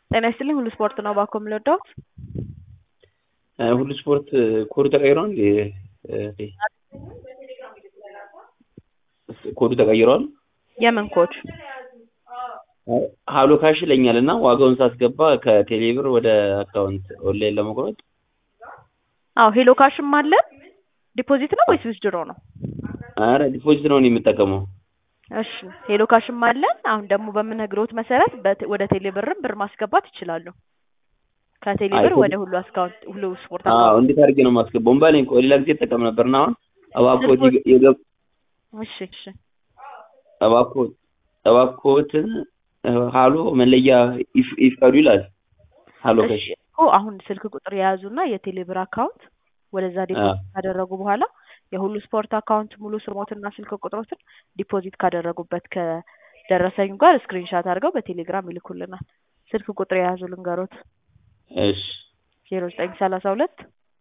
ጤና ይስጥልኝ ሁሉ ስፖርት ነው ባኮ የምልወደው ሁሉ ስፖርት ኮዱ ተቀይሯል ኮዱ ተቀይሯል የምን ኮድ ሃሎ ካሽ ይለኛልና ዋጋውን ሳስገባ ከቴሌብር ወደ አካውንት ኦንላይን ለመቆረጥ አዎ ሄሎ ካሽም አለ ዲፖዚት ነው ወይስ ዊዝድሮ ነው አረ ዲፖዚት ነው የሚጠቀመው እሺ ሄሎ ካሽም አለ አሁን ደግሞ በመነግሮት መሰረት ወደ ቴሌብር ብር ማስገባት ይችላሉ ከቴሌብር ወደ ሁሉ አካውንት ሁሉ ስፖርት አካውንት አዎ እንዴት አድርጌ ነው ማስገባው ባለኝ እኮ ሌላ ጊዜ ተጠቀም ነበርና አሁን አባኮት የገብ እሺ አባኮት ሃሎ መለያ ይፈዱ ይላል ሃሎ ካሽ አሁን ስልክ ቁጥር የያዙና የቴሌብር አካውንት ወደዛ ዲፖዚት ካደረጉ በኋላ የሁሉ ስፖርት አካውንት ሙሉ ስሞትና ስልክ ቁጥሮችን ዲፖዚት ካደረጉበት ከደረሰኙ ጋር ስክሪንሻት አድርገው በቴሌግራም ይልኩልናል ስልክ ቁጥር የያዙ ልንገሮት እሺ 0932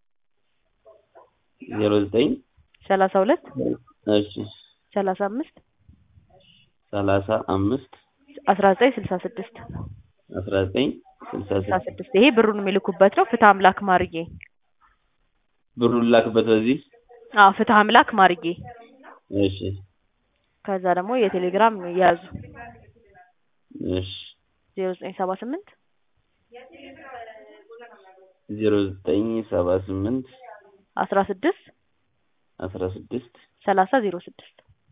0932 እሺ 35 1966 ይሄ ብሩን የሚልኩበት ነው ፍትህ አምላክ ማርጌ ብሩን ላክበት በዚህ ፍትህ አምላክ ማርጌ እሺ ከዛ ደግሞ የቴሌግራም ያዙ እሺ 0978 0978 16 3006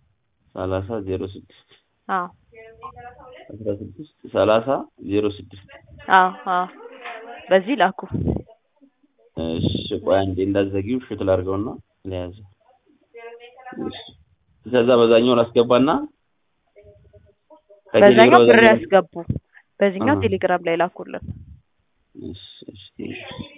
አዎ 16 3006 በዚህ ላኩ እሺ ቆይ አንዴ እንዳዘጊው ሽት ላርገውና ለያዘ እሺ ከዛ በዛኛው ላስገባና በዛኛው ብር ያስገቡ በዚህኛው ቴሌግራም ላይ ላኩልን እሺ